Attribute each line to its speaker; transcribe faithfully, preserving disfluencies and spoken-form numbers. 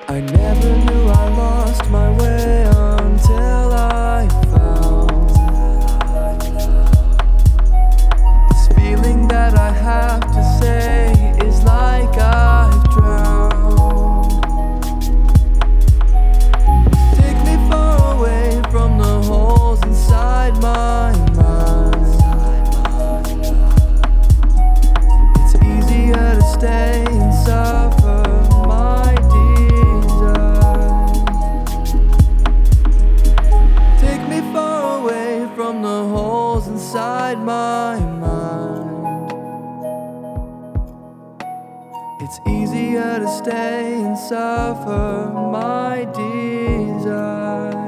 Speaker 1: I never knew I lost my way until I found this feeling that I have to say is like I've drowned. Take me far away from the holes inside my mind. It's easier to stay and suffer my desire. Take me far away from the holes inside my mind. It's easier to stay and suffer my desire.